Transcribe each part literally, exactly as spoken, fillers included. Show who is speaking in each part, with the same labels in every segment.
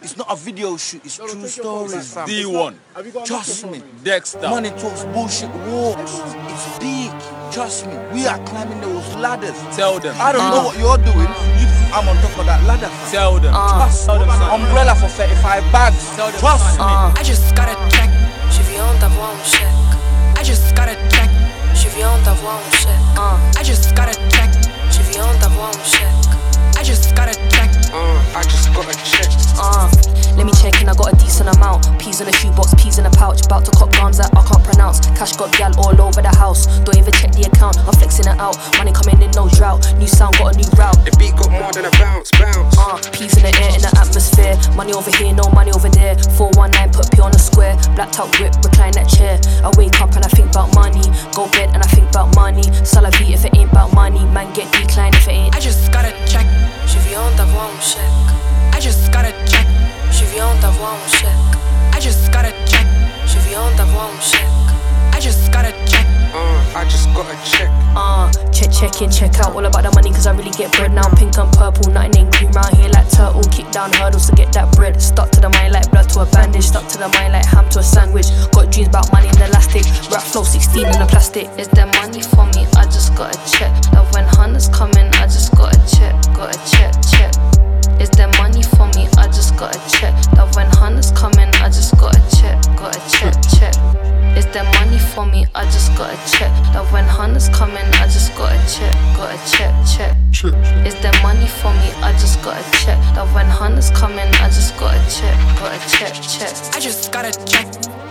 Speaker 1: It's not a video shoot, it's true stories, fam.
Speaker 2: D one.
Speaker 1: Trust me.
Speaker 2: Dexter.
Speaker 1: Money talks, bullshit walks. It's big. Trust me. We are climbing those ladders.
Speaker 2: Tell them.
Speaker 1: I don't
Speaker 3: Uh.
Speaker 1: know what you're doing. You, I'm on top of that ladder, fam.
Speaker 2: Tell them.
Speaker 3: Uh.
Speaker 1: Trust
Speaker 2: Tell them,
Speaker 1: me.
Speaker 2: son.
Speaker 1: Umbrella for thirty-five bags.
Speaker 2: Tell them,
Speaker 1: Trust
Speaker 2: son.
Speaker 1: me.
Speaker 3: Uh.
Speaker 4: I just gotta check. Je viens d'avoir un chèque. I just gotta check. Je viens d'avoir un chèque.
Speaker 3: Uh.
Speaker 4: I just gotta check. Je viens d'avoir un chèque. I just gotta check.
Speaker 5: Uh, I just got a check.
Speaker 3: Uh, let me check in, I got a decent amount. Peas in a shoebox, peas in a pouch. About to cop guns that I can't pronounce. Cash got gal all over the house. Don't even check the account, I'm flexing it out. Money coming in, no drought. New sound, got a new route.
Speaker 5: The beat got more than a bounce, bounce.
Speaker 3: Uh, peas in the air, in the atmosphere. Money over here, no money over there. four one nine, put P on the square. Blacked out whip, recline that chair. I wake up and I think about money. Go bed and I think about money. Salary if it ain't about money. Man get declined if it ain't.
Speaker 4: I just gotta check. Je viens d'avoir un chèque. I just gotta check. Je viens d'avoir un chèque. I just gotta check. Je viens d'avoir un chèque. I just gotta check.
Speaker 5: Uh, I just got a check.
Speaker 3: Uh, check, check in, check out. All about the money cause I really get bread now. Pink and purple, nothing ain't green round here like turtle. Kick down hurdles to get that bread. Stuck to the mind like blood to a bandage. Stuck to the mind like ham to a sandwich. Got dreams about money in the elastic. Rap flow sixteen in the plastic.
Speaker 6: Is there money for me? I just gotta check. Love when hunters coming, I just gotta check, gotta check, check. Is there money for me? I just gotta check. Love when hunters coming, I just gotta check, gotta check, check. Is there money for me? I just gotta check. Love when hunters coming, I just gotta check, gotta check, check. Is there money for me? I just gotta check. Love when hunters coming, I just gotta check, gotta check, check.
Speaker 4: I just gotta check.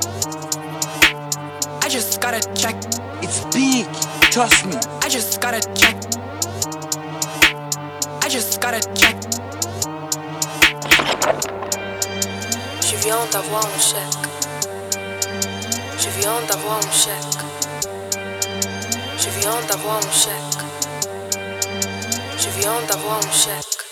Speaker 4: I just gotta check.
Speaker 1: It's big. Trust me.
Speaker 4: I just gotta check. I just gotta check. Je viens d'avoir un chèque. Je viens d'avoir un chèque. Je viens d'avoir un chèque. Je viens d'avoir un chèque.